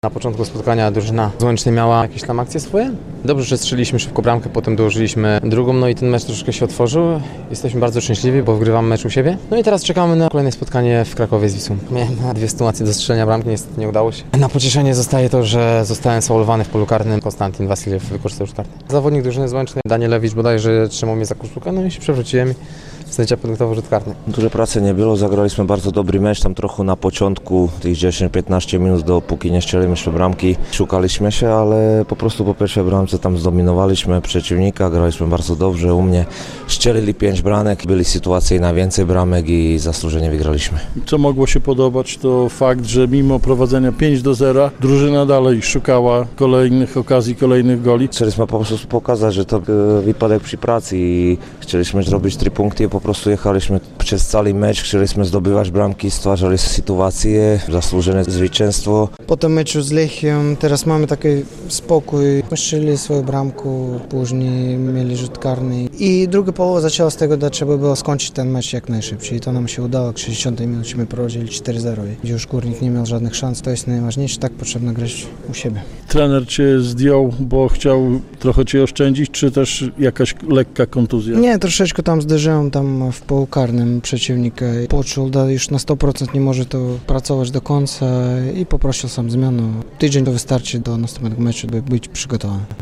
Na początku spotkania drużyna z Łęcznej miała jakieś tam akcje swoje. Dobrze, że strzeliliśmy szybko bramkę, potem dołożyliśmy drugą, no i ten mecz troszkę się otworzył. Jesteśmy bardzo szczęśliwi, bo wygrywamy mecz u siebie. No i teraz czekamy na kolejne spotkanie w Krakowie z Wisłą. Miałem dwie sytuacje do strzelenia bramki, niestety nie udało się. Na pocieszenie zostaje to, że zostałem sfaulowany w polu karnym. Konstantin Wasiliew wykorzystał już kartę. Zawodnik drużyny z Łęcznej, Danielewicz bodajże trzymał mnie za koszulkę, no i się przewróciłem. Sędzia podyktował rzut karny. Dużo pracy nie było, zagraliśmy bardzo dobry mecz, tam trochę na początku, tych 10-15 minut, dopóki nie strzeliliśmy bramki. Szukaliśmy się, ale po prostu po pierwszej bramce tam zdominowaliśmy przeciwnika, graliśmy bardzo dobrze, u mnie strzelili 5 bramek, byli sytuacje na więcej bramek i zasłużenie wygraliśmy. Co mogło się podobać, to fakt, że mimo prowadzenia 5-0 drużyna dalej szukała kolejnych okazji, kolejnych goli. Chcieliśmy po prostu pokazać, że to wypadek przy pracy i chcieliśmy zrobić 3 punkty. Po prostu jechaliśmy przez cały mecz, chcieliśmy zdobywać bramki, stwarzali sytuacje, zasłużone zwycięstwo. Po tym meczu z Lechiem teraz mamy taki spokój. Strzelili swoją bramkę, później mieli rzut karny. I druga połowa zaczęła z tego, że trzeba było skończyć ten mecz jak najszybciej. I to nam się udało. W 60 minucie my prowadzili 4-0. Gdzie już Górnik nie miał żadnych szans. To jest najważniejsze. Tak potrzebno grać u siebie. Trener Cię zdjął, bo chciał trochę Cię oszczędzić, czy też jakaś lekka kontuzja? Nie, troszeczkę tam zderzyłem tam w polu karnym przeciwnika. Poczuł, że już na 100% nie może to pracować do końca i poprosił sam zmianę. Tydzień to wystarczy do następnego meczu, by być przygotowany.